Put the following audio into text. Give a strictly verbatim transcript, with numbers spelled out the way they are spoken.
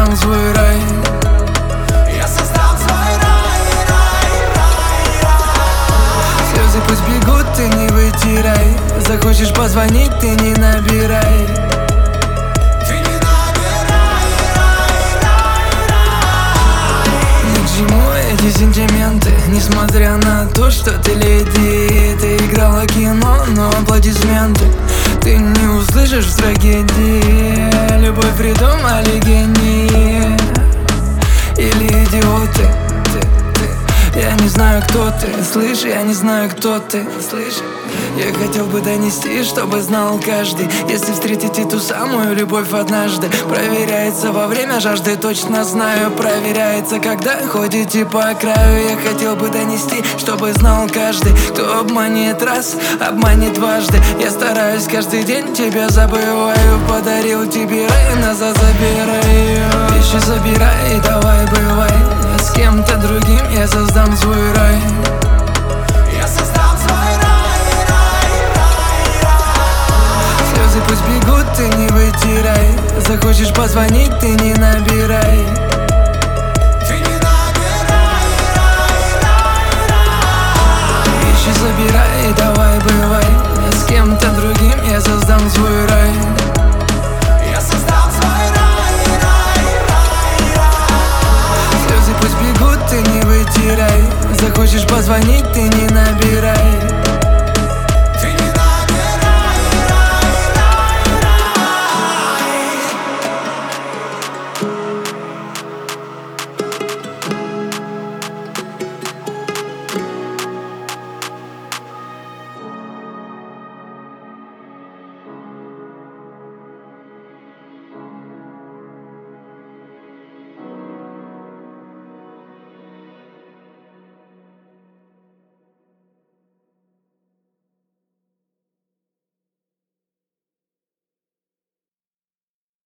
создам свой рай. Я создам свой рай, рай, рай, рай. Слезы пусть бегут, ты не вытирай. Захочешь позвонить, ты не набирай. Ты не набирай, рай, рай, рай. Ни к чему эти сентименты, несмотря на то, что ты леди. Ты играла кино, но аплодисменты ты не услышишь в трагедии. Любовь придумали гении или идиоты. Ты, ты, я не знаю, кто ты. Слышь, я не знаю, кто ты. Слышь, я хотел бы донести, чтобы знал каждый. Если встретите ту самую любовь однажды, проверяется во время жажды, точно знаю. Проверяется, когда ходите по краю. Я хотел бы донести, чтобы знал каждый. Кто обманет раз, обманет дважды. Я стараюсь каждый день, тебя забываю. Подарил тебе рай, назад забираю. Вещи забирай, давай бывай. С кем-то другим я создам свой рай. Я создам свой рай, рай, рай, рай. Слезы пусть бегут, ты не вытирай. Захочешь позвонить, ты не набирай. Ты не набирай, рай, рай, рай. Вещи забирай, давай бывай. С кем-то другим я создам свой рай. Я создам свой рай, рай, рай, рай. Слезы пусть бегут, ты не вытирай. Захочешь позвонить, ты не набирай.